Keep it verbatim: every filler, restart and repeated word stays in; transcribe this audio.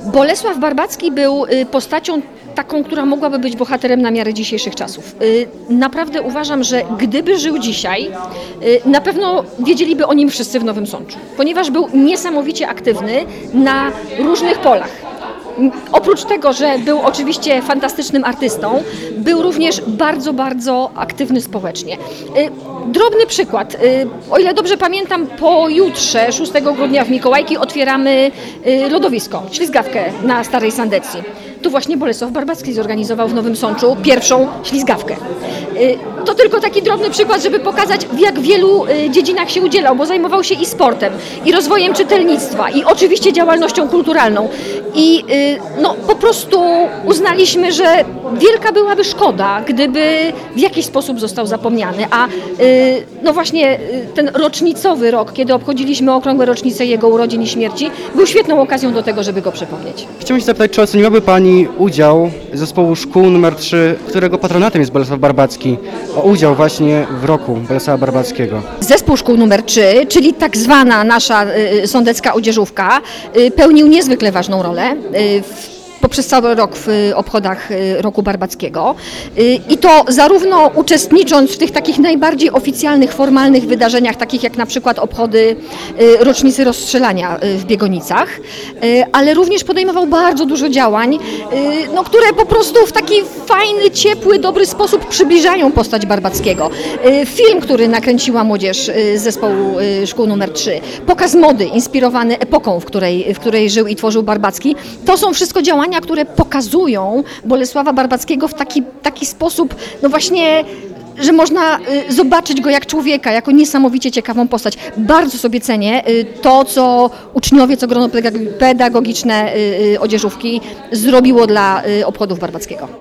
Bolesław Barbacki był postacią taką, która mogłaby być bohaterem na miarę dzisiejszych czasów. Naprawdę uważam, że gdyby żył dzisiaj, na pewno wiedzieliby o nim wszyscy w Nowym Sączu, ponieważ był niesamowicie aktywny na różnych polach. Oprócz tego, że był oczywiście fantastycznym artystą, był również bardzo, bardzo aktywny społecznie. Drobny przykład. O ile dobrze pamiętam, pojutrze, szóstego grudnia w Mikołajki otwieramy lodowisko, ślizgawkę na Starej Sandecji. Tu właśnie Bolesław Barbacki zorganizował w Nowym Sączu pierwszą ślizgawkę. To tylko taki drobny przykład, żeby pokazać, w jak wielu dziedzinach się udzielał, bo zajmował się i sportem, i rozwojem czytelnictwa, i oczywiście działalnością kulturalną. I no, po prostu uznaliśmy, że wielka byłaby szkoda, gdyby w jakiś sposób został zapomniany. A no właśnie ten rocznicowy rok, kiedy obchodziliśmy okrągłe rocznice jego urodzin i śmierci, był świetną okazją do tego, żeby go przypomnieć. Chciałbym się zapytać, czy oceniłaby Pani udział zespołu szkół numer trzy, którego patronatem jest Bolesław Barbacki, o udział właśnie w roku Bolesława Barbackiego? Zespół szkół numer trzy, czyli tak zwana nasza y, sądecka odzieżówka, y, pełnił niezwykle ważną rolę y, w poprzez cały rok w obchodach roku Barbackiego i to zarówno uczestnicząc w tych takich najbardziej oficjalnych, formalnych wydarzeniach, takich jak na przykład obchody rocznicy rozstrzelania w Biegonicach, ale również podejmował bardzo dużo działań, no, które po prostu w taki fajny, ciepły, dobry sposób przybliżają postać Barbackiego. Film, który nakręciła młodzież z zespołu szkół numer trzy, pokaz mody inspirowany epoką, w której, w której żył i tworzył Barbacki, to są wszystko działania, które pokazują Bolesława Barbackiego w taki, taki sposób, no właśnie, że można zobaczyć go jak człowieka, jako niesamowicie ciekawą postać. Bardzo sobie cenię to, co uczniowie, co grono pedagogiczne odzieżówki zrobiło dla obchodów Barbackiego.